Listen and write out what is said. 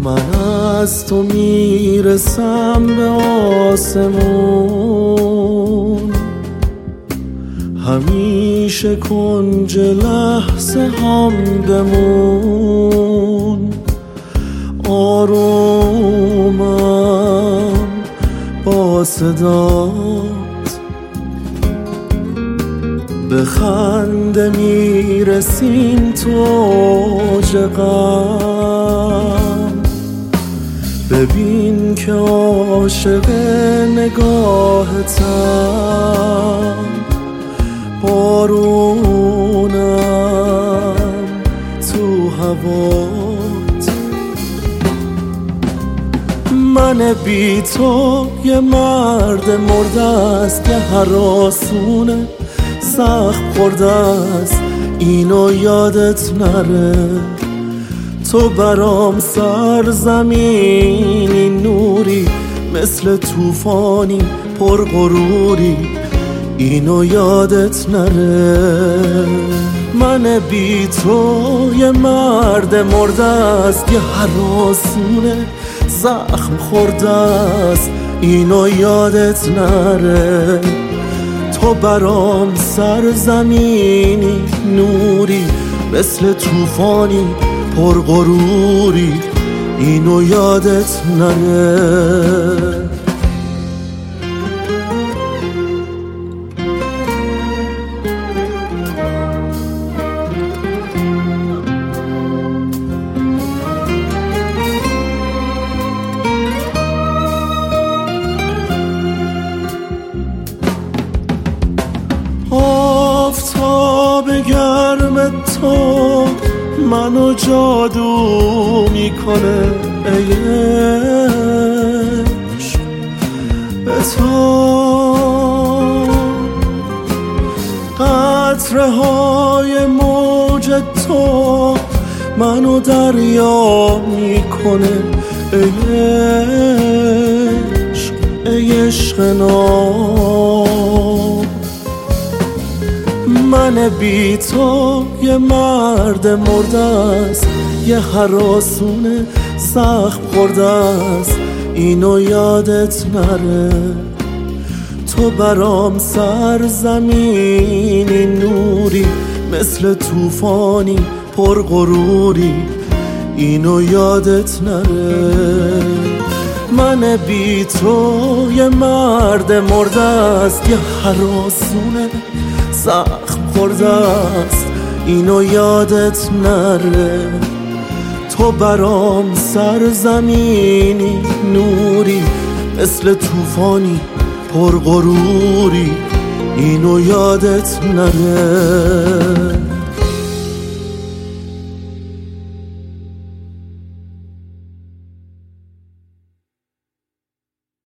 من از تو میرسم به آسمون، همیشه کنج لحظه هم بمون. آرومم با صدات، به خنده میرسیم تو اوج غم. ببین که عاشق نگاهتم، بارونم تو هوات. من بی تو یه مرد مرده است، یه هراسونه سخت خورده است، اینو یادت نره. تو برام سرزمینی نوری، مثل طوفانی پرغروری، اینو یادت نره. من بی تو یه مرد مرده است، یه هراسونه زخم خورده است، اینو یادت نره. تو برام سرزمینی نوری، مثل طوفانی پرغروری، اینو یادت نره. آفتاب گرم تو منو جادو میکنه، ای عشق به تو. قطره های موج تو منو دریا میکنه، ای عشق ای عشق ناب. من بی تو یه مرد مرده است، یه هراسونه سخت خورده است، اینو یادت نره. تو برام سرزمینی نوری، مثل طوفانی پرغروری، اینو یادت نره. من بی تو یه مرد مرده است، یه هراسونه زخم خورده است، اینو یادت نره. تو برام سرزمینی نوری، مثل طوفانی پرغروری، اینو یادت نره.